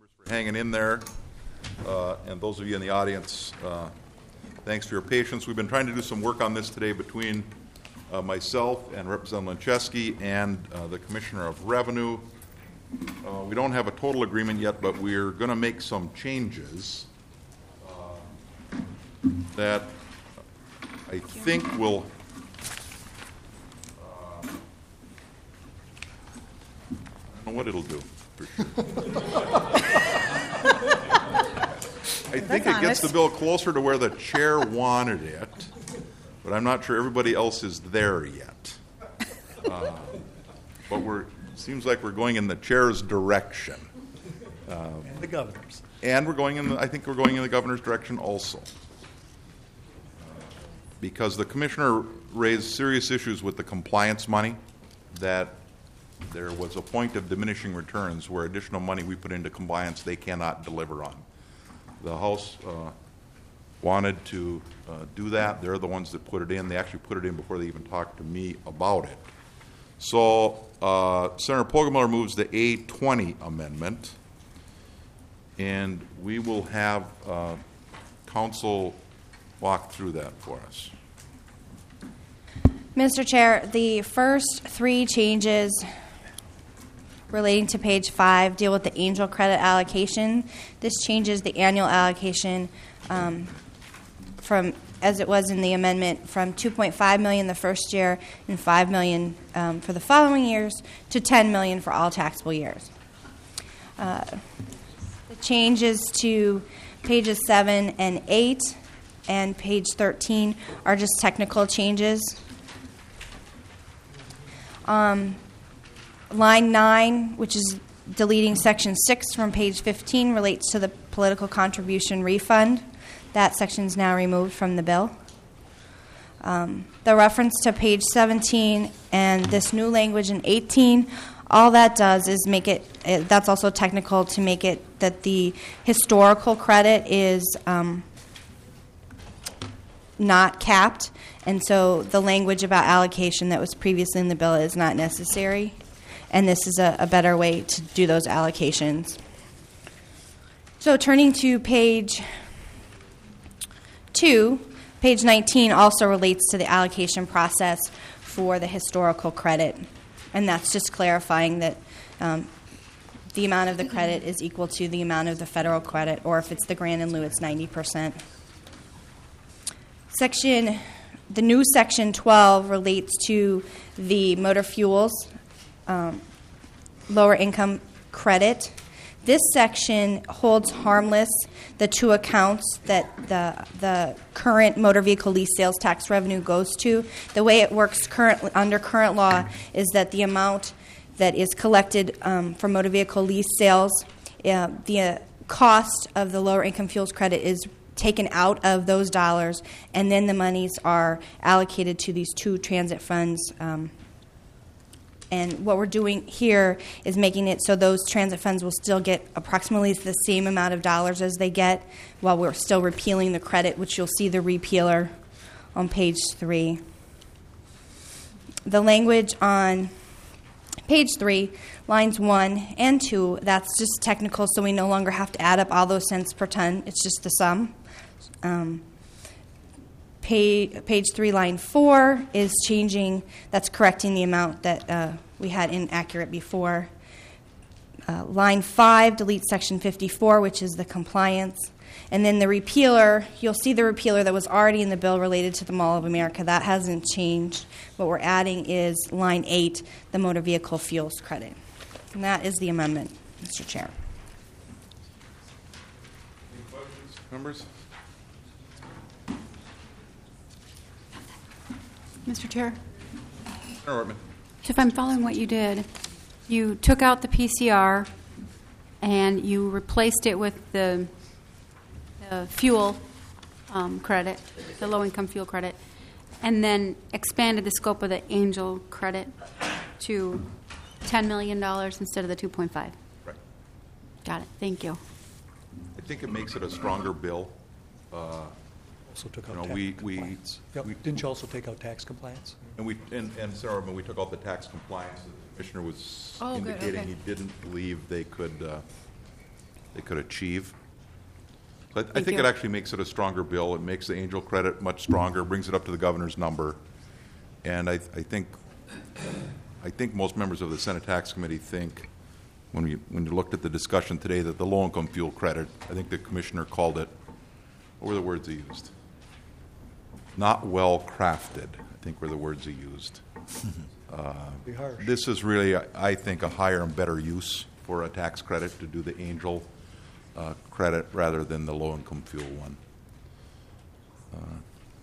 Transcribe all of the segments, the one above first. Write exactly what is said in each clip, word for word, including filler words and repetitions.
for hanging in there, uh, and those of you in the audience, uh, thanks for your patience. We've been trying to do some work on this today between uh, myself and Representative Lencheski and uh, the Commissioner of Revenue. Uh, we don't have a total agreement yet, but we're going to make some changes uh, that I think will uh, I don't know what it'll do. For sure. I think it gets the bill closer to where the chair wanted it, but I'm not sure everybody else is there yet. Uh, but we're seems like we're going in the chair's direction. Um, and the governor's. And we're going in the, I think we're going in the governor's direction also. Because the commissioner raised serious issues with the compliance money, that there was a point of diminishing returns where additional money we put into compliance they cannot deliver on. The House uh, wanted to uh, do that. They're the ones that put it in. They actually put it in before they even talked to me about it. So uh, Senator Poggemiller moves the A twenty amendment, and we will have uh, council walk through that for us. Mister Chair, the first three changes relating to page five deal with the Angel credit allocation. This changes the annual allocation um, from, as it was in the amendment, from two point five million dollars the first year and five million dollars um, for the following years to ten million dollars for all taxable years. Uh, the changes to pages seven and eight and page thirteen are just technical changes. Um, line nine, which is deleting section six from page fifteen, relates to the political contribution refund. That section is now removed from the bill. Um, the reference to page seventeen and this new language in eighteen, all that does is make it, it that's also technical to make it that the historical credit is um, not capped, and so the language about allocation that was previously in the bill is not necessary, and this is a, a better way to do those allocations. So turning to page two, page nineteen also relates to the allocation process for the historical credit, and that's just clarifying that um, the amount of the credit is equal to the amount of the federal credit, or if it's the grant in lieu, it's ninety percent. Section, the new section twelve relates to the motor fuels um, lower income credit. This section holds harmless the two accounts that the the current motor vehicle lease sales tax revenue goes to. The way it works currently under current law is that the amount that is collected um, from motor vehicle lease sales, uh, the uh, cost of the lower income fuels credit is taken out of those dollars, and then the monies are allocated to these two transit funds. Um, and what we're doing here is making it so those transit funds will still get approximately the same amount of dollars as they get, while we're still repealing the credit, which you'll see the repealer on page three. The language on page three, lines one and two, that's just technical, so we no longer have to add up all those cents per ton. It's just the sum. Um, page, page three, line four is changing. That's correcting the amount that uh, we had inaccurate before. Uh, line five deletes section fifty-four, which is the compliance. And then the repealer, you'll see the repealer that was already in the bill related to the Mall of America. That hasn't changed. What we're adding is line eight, the motor vehicle fuels credit. And that is the amendment, Mister Chair. Any questions, members? Mister Chair, Senator Ortman. if I'm following what you did, you took out the P C R and you replaced it with the, the fuel um, credit, the low-income fuel credit, and then expanded the scope of the Angel credit to ten million dollars instead of the two point five. Right. Got it. Thank you. I think it makes it a stronger bill. Uh, Also took You out know, tax we- we- compliance. Yep. we- Didn't you also take out tax compliance? And we and, and Sarah, when we took out the tax compliance, the commissioner was Oh, good, indicating okay. he didn't believe they could uh, they could achieve. So I, I Thank think you. it actually makes it a stronger bill. It makes the Angel credit much stronger, brings it up to the governor's number. And I, I think, I think most members of the Senate Tax Committee think, when we, when you looked at the discussion today, that the low-income fuel credit, I think the commissioner called it, what were the words he used? Not well crafted, I think were the words he used. Be harsh. This is really, I I think, a higher and better use for a tax credit to do the Angel uh, credit rather than the low-income fuel one. Uh,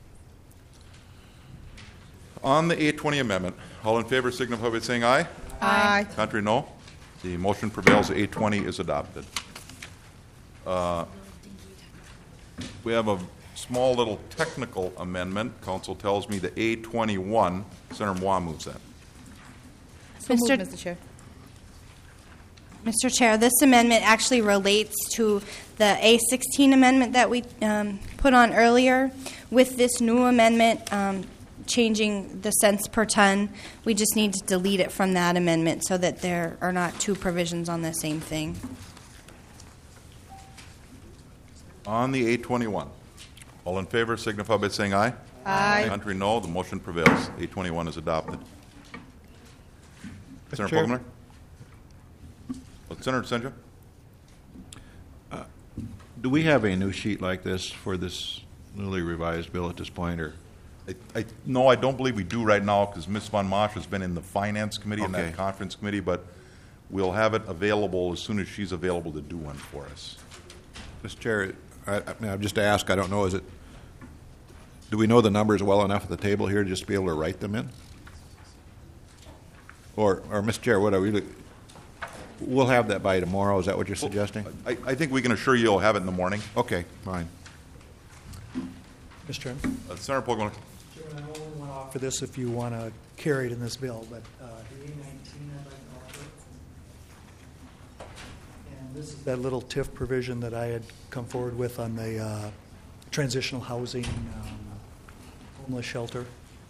On the eight twenty amendment, all in favor signify by saying aye. Aye. Contrary, no. The motion prevails. eight twenty is adopted. Uh, We have a small little technical amendment. Council tells me the A twenty-one, Senator Moore moves that. So moved, Mister Mister Chair. Mister Chair, this amendment actually relates to the A sixteen amendment that we um, put on earlier. With this new amendment, um, changing the cents per ton, we just need to delete it from that amendment so that there are not two provisions on the same thing. On the eight twenty-one, all in favor signify by saying aye. Aye. Contrary, no. The motion prevails. eight twenty-one is adopted. Senator Chair. Pogler? Oh, Senator Senja? Do we have a new sheet like this for this newly revised bill at this point, or? I, I, no, I don't believe we do right now because Miz Von Mosch has been in the Finance Committee and that Okay. Conference Committee, but we'll have it available as soon as she's available to do one for us. Mister Chair, I, I mean, I've just asked, I don't know, is it, do we know the numbers well enough at the table here to just be able to write them in? Or, or Mister Chair, what are we, we'll have that by tomorrow, is that what you're suggesting? I, I think we can assure you you'll have it in the morning. Okay, fine. Mister Chairman? Uh, Senator Pogler? Chairman, I only want to offer this if you want to carry it in this bill, but uh, the A nineteen I'd like to offer. And this is that little T I F provision that I had come forward with on the uh, transitional housing, um, homeless shelter.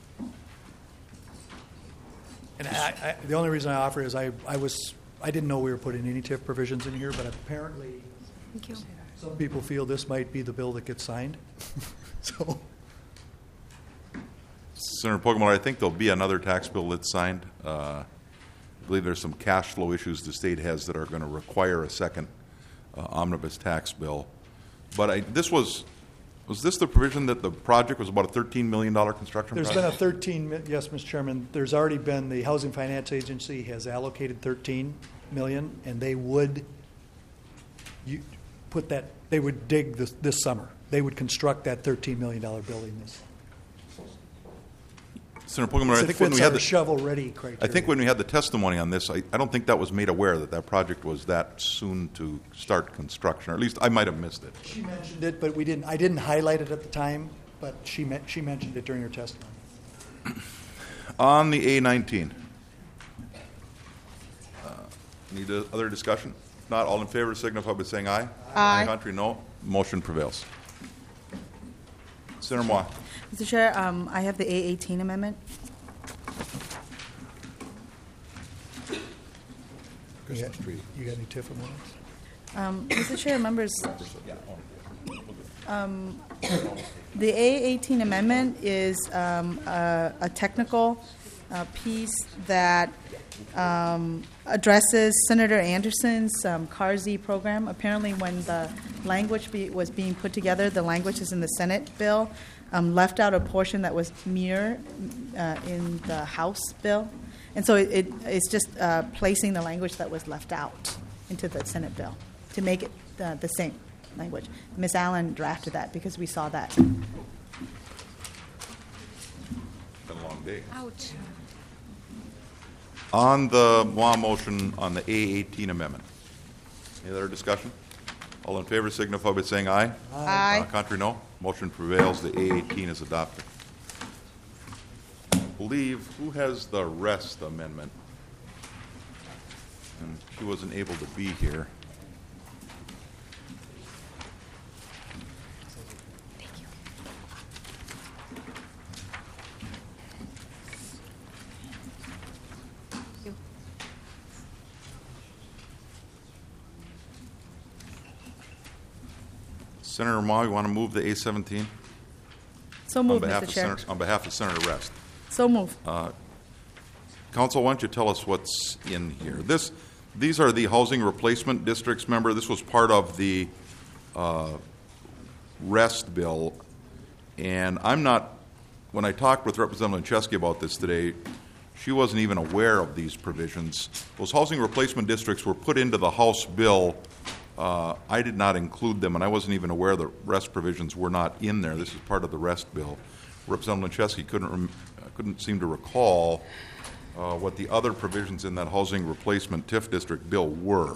And I, I, the only reason I offer it is I, I was, I didn't know we were putting any T I F provisions in here, but apparently Thank you. some people feel this might be the bill that gets signed. So, Senator Pogler, I think there'll be another tax bill that's signed. Uh, I believe there's some cash flow issues the state has that are going to require a second uh, omnibus tax bill. But I, this was, was this the provision that the project was about a thirteen million dollars construction there's project? been a thirteen, mi- yes, Mister Chairman, there's already been, the Housing Finance Agency has allocated thirteen million, and they would, you, put that, they would dig this, this summer. They would construct that thirteen million dollars building this. Senator Pogler, I It think when fits we had our the, shovel-ready criteria. I think when we had the testimony on this, I, I don't think that was made aware that that project was that soon to start construction, or at least I might have missed it. She mentioned it, but we didn't, I didn't highlight it at the time, but she, me- she mentioned it during her testimony. On the A nineteen, uh, need a- other discussion? If not, all in favor signify by saying aye. Aye. Contrary, no. Motion prevails. Senator Moore. Mister Chair, um, I have the A eighteen amendment. You got you got any T I F amendments? Um, Mister Chair, members, um, the A eighteen amendment is um, a, a technical uh, piece that um, addresses Senator Anderson's um, C A R Z program. Apparently, when the language be, was being put together, the language is in the Senate bill, um, left out a portion that was mirror uh, in the House bill. And so it, it, it's just uh, placing the language that was left out into the Senate bill to make it uh, the same language. Miz Allen drafted that because we saw that. Been a long day. Ouch. On the Moore motion on the A eighteen amendment, any other discussion? All in favor signify by saying aye. Aye. Uh, Contrary, no. Motion prevails. The A eighteen is adopted. I believe, who has the rest amendment? And she wasn't able to be here. Senator Ma, you want to move the A seventeen? So On move, behalf Mister of Chair. Senator- On behalf of Senator Rest. So move. Council, why don't you tell us what's in here? This, these are the housing replacement districts. Remember, this was part of the uh, REST bill, and I'm not, when I talked with Representative Chesky about this today, she wasn't even aware of these provisions. Those housing replacement districts were put into the House bill. Uh, I did not include them, and I wasn't even aware the REST provisions were not in there. This is part of the REST bill. Representative Chesky couldn't, rem- couldn't seem to recall uh, what the other provisions in that housing replacement T I F district bill were.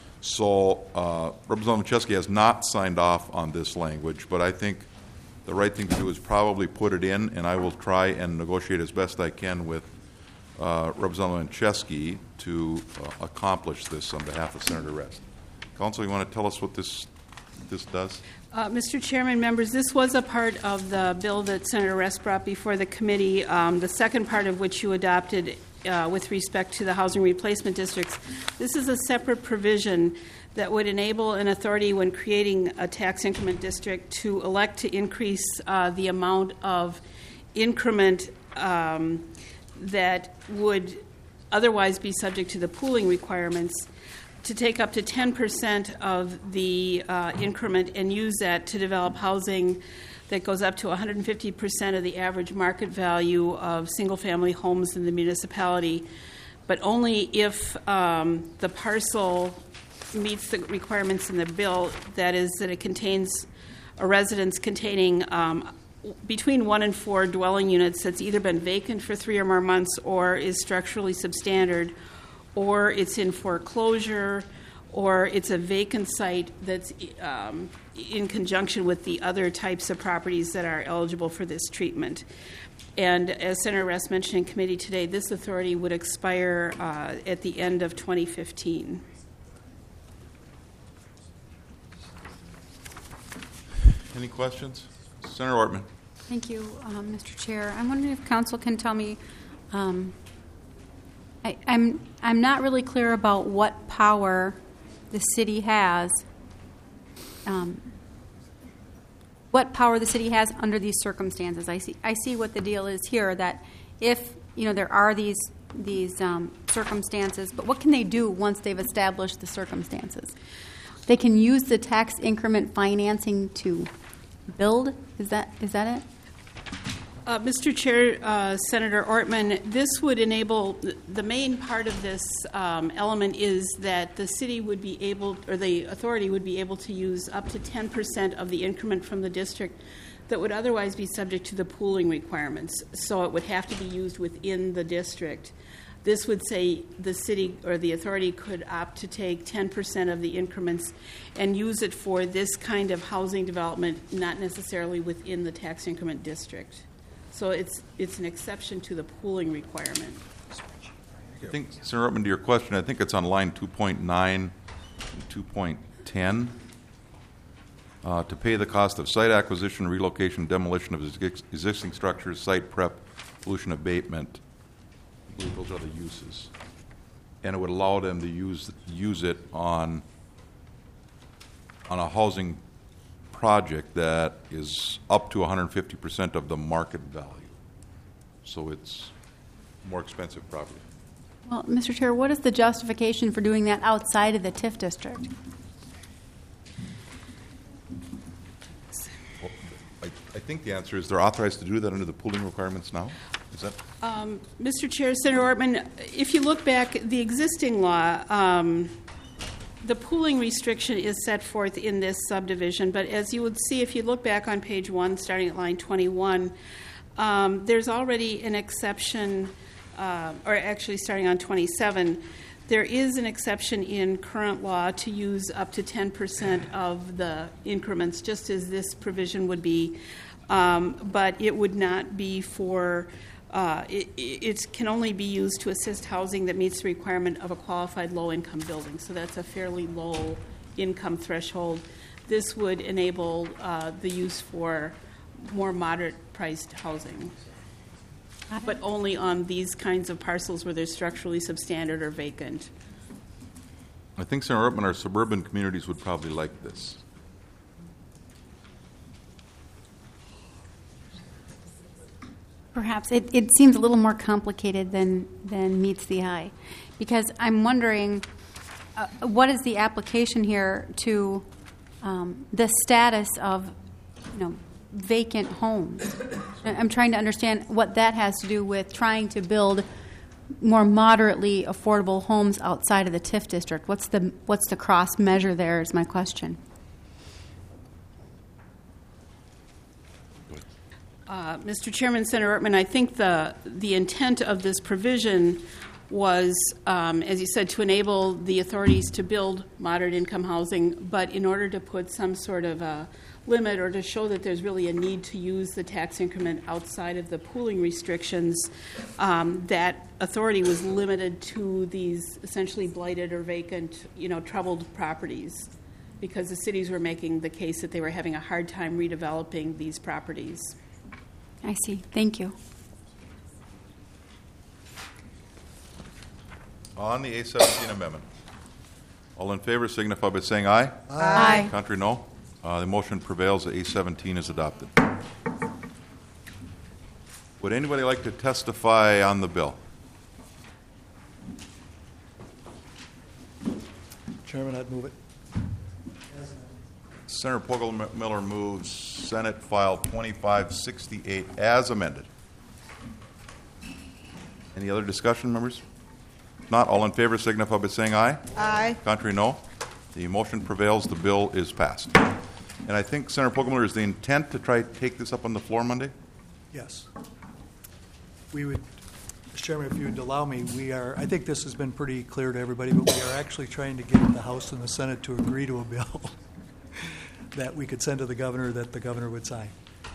So uh, Representative Chesky has not signed off on this language, but I think the right thing to do is probably put it in, and I will try and negotiate as best I can with uh, Representative Chesky to uh, accomplish this on behalf of Senator Rest. Council, you want to tell us what this this does? Uh, Mister Chairman, members, this was a part of the bill that Senator Rest brought before the committee, um, the second part of which you adopted uh, with respect to the housing replacement districts. This is a separate provision that would enable an authority when creating a tax increment district to elect to increase uh, the amount of increment um, that would otherwise be subject to the pooling requirements, to take up to ten percent of the uh, increment and use that to develop housing that goes up to one hundred fifty percent of the average market value of single-family homes in the municipality, but only if um, the parcel meets the requirements in the bill, that is, that it contains a residence containing um, between one and four dwelling units that's either been vacant for three or more months or is structurally substandard, or it's in foreclosure, or it's a vacant site that's um, in conjunction with the other types of properties that are eligible for this treatment. And as Senator Rest mentioned in committee today, this authority would expire uh, at the end of twenty fifteen. Any questions? Senator Ortman. Thank you, um, Mister Chair. I'm wondering if council can tell me, um, I, I'm I'm not really clear about what power the city has, um, what power the city has under these circumstances. I see I see what the deal is here, that if, you know, there are these these um, circumstances, but what can they do once they've established the circumstances? They can use the tax increment financing to build. Is that is that it? Uh, Mister Chair, uh, Senator Ortman, this would enable, the main part of this um, element is that the city would be able, or the authority would be able to use up to ten percent of the increment from the district that would otherwise be subject to the pooling requirements. So it would have to be used within the district. This would say the city or the authority could opt to take ten percent of the increments and use it for this kind of housing development, not necessarily within the tax increment district. So it's it's an exception to the pooling requirement. I think, Senator Ortman, to your question, I think it's on line two point nine and two point ten. Uh, to pay the cost of site acquisition, relocation, demolition of exi- existing structures, site prep, pollution abatement. I believe those are the uses. And it would allow them to use use it on on a housing project that is up to one hundred fifty percent of the market value. So it's more expensive property. Well, Mister Chair, what is the justification for doing that outside of the T I F district? Well, I, I think the answer is they're authorized to do that under the pooling requirements now. Is that? Um, Mister Chair, Senator Ortman, if you look back, the existing law, um, the pooling restriction is set forth in this subdivision, but as you would see if you look back on page one, starting at line twenty-one, um, there's already an exception, uh, or actually starting on twenty-seven, there is an exception in current law to use up to ten percent of the increments, just as this provision would be, um, but it would not be for Uh, it, it can only be used to assist housing that meets the requirement of a qualified low-income building. So that's a fairly low income threshold. This would enable uh, the use for more moderate-priced housing, but only on these kinds of parcels where they're structurally substandard or vacant. I think, Senator Ortman, our suburban communities would probably like this. Perhaps. It, it seems a little more complicated than, than meets the eye. Because I'm wondering, uh, what is the application here to um, the status of, you know, vacant homes? I'm trying to understand what that has to do with trying to build more moderately affordable homes outside of the TIF district. What's the, what's the cross measure there is my question. Uh, Mister Chairman, Senator Ortman, I think the the intent of this provision was, um, as you said, to enable the authorities to build moderate income housing, but in order to put some sort of a limit or to show that there's really a need to use the tax increment outside of the pooling restrictions, um, that authority was limited to these essentially blighted or vacant, you know, troubled properties, because the cities were making the case that they were having a hard time redeveloping these properties. I see. Thank you. On the A seventeen amendment, all in favor signify by saying aye. Aye. Contrary, no. Uh, the motion prevails. The A seventeen is adopted. Would anybody like to testify on the bill? Chairman, I'd move it. Senator Pogel-Miller moves Senate File twenty-five sixty-eight as amended. Any other discussion, members? If not, all in favor signify by saying aye. Aye. Contrary, no. The motion prevails. The bill is passed. And I think, Senator Pogel-Miller, is the intent to try to take this up on the floor Monday? Yes. We would, Mister Chairman, if you would allow me, we are, I think this has been pretty clear to everybody, but we are actually trying to get the House and the Senate to agree to a bill that we could send to the governor that the governor would sign.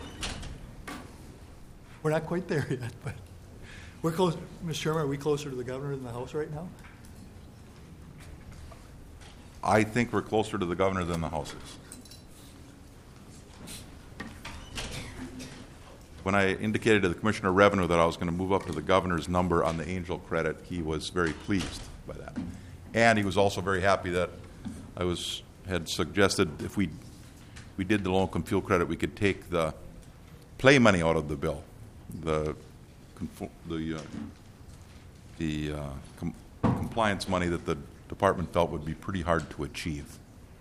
We're not quite there yet, but we're close. Mister Chairman, are we closer to the governor than the House right now? I think we're closer to the governor than the House is. When I indicated to the Commissioner of Revenue that I was going to move up to the governor's number on the Angel credit, he was very pleased by that. And he was also very happy that I was had suggested if we we did the low-income fuel credit, we could take the play money out of the bill, the the uh, the uh, com- compliance money that the department felt would be pretty hard to achieve.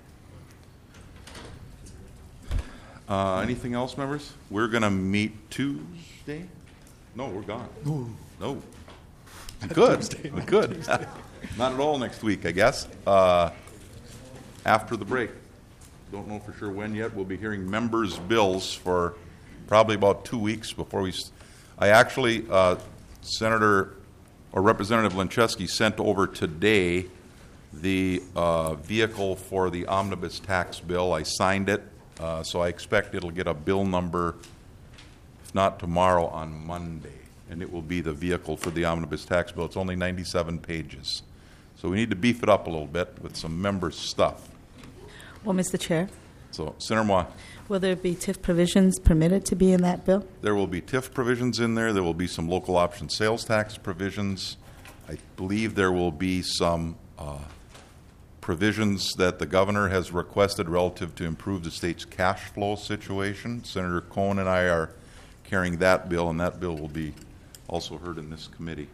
Uh, anything else, members? We're going to meet Tuesday? No, we're gone. Ooh. No. We could. We could. Not at all next week, I guess. Uh, after the break. Don't know for sure when yet. We'll be hearing members' bills for probably about two weeks before we. St- I actually, uh, Senator or Representative Lencheski sent over today the uh, vehicle for the omnibus tax bill. I signed it. Uh, so I expect it'll get a bill number, if not tomorrow, on Monday. And it will be the vehicle for the omnibus tax bill. It's only ninety-seven pages. So we need to beef it up a little bit with some member stuff. Well, Mister Chair, So, Senator Moy, will there be TIF provisions permitted to be in that bill? there will be TIF provisions in there. There will be some local option sales tax provisions. I believe there will be some uh, provisions that the governor has requested relative to improve the state's cash flow situation. Senator Cohn and I are carrying that bill, and that bill will be also heard in this committee.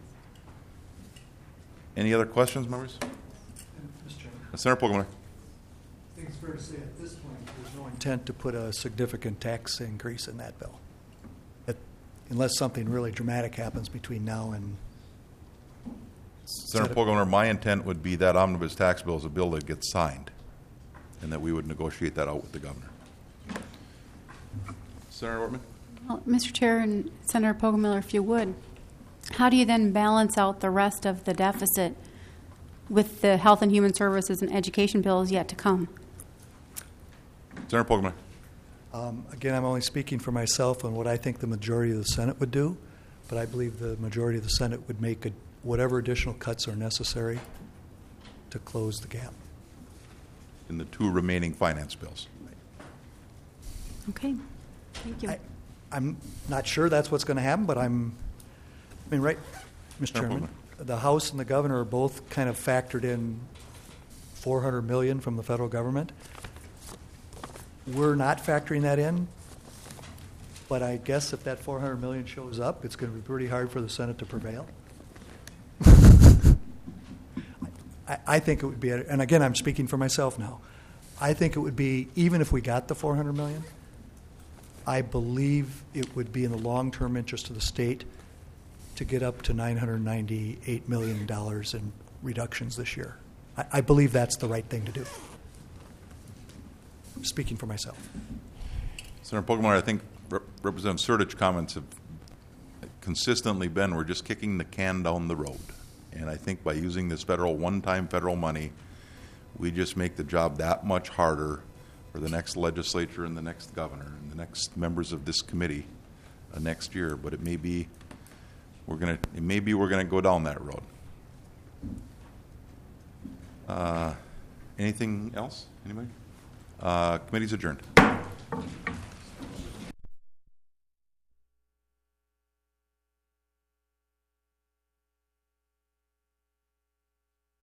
Any other questions, members? Mister Chairman, Uh, Senator Pogel-Miller. I think it's fair to say at this point there's no intent to put a significant tax increase in that bill, But unless something really dramatic happens between now and. Senator Pogel-Miller, my intent would be that omnibus tax bill is a bill that gets signed, and that we would negotiate that out with the governor. Senator Ortman? Well, Mister Chair and Senator Pogel-Miller, if you would, how do you then balance out the rest of the deficit with the Health and Human Services and Education bills yet to come? Senator Pogel-Miller? Um, again, I'm only speaking for myself on what I think the majority of the Senate would do, but I believe the majority of the Senate would make a, whatever additional cuts are necessary to close the gap. In the two remaining finance bills. Okay. Thank you. I, I'm not sure that's what's going to happen, but I'm, I mean, right, Mister No Chairman, the House and the governor are both kind of factored in four hundred million dollars from the federal government. We're not factoring that in. But I guess if that four hundred million shows up, it's going to be pretty hard for the Senate to prevail. I, I think it would be, and again, I'm speaking for myself now. I think it would be, even if we got the four hundred million, I believe it would be in the long-term interest of the state to get up to nine hundred ninety-eight million dollars in reductions this year. I, I believe that's the right thing to do. Speaking for myself. Senator Poggemar, I think Rep- Representative Sertich comments have consistently been, we're just kicking the can down the road. And I think by using this federal, one-time federal money, we just make the job that much harder for the next legislature and the next governor and the next members of this committee uh, next year. But it may be we're going to it may be we're going to go down that road. Uh, anything else? Anybody? Uh, committee's adjourned.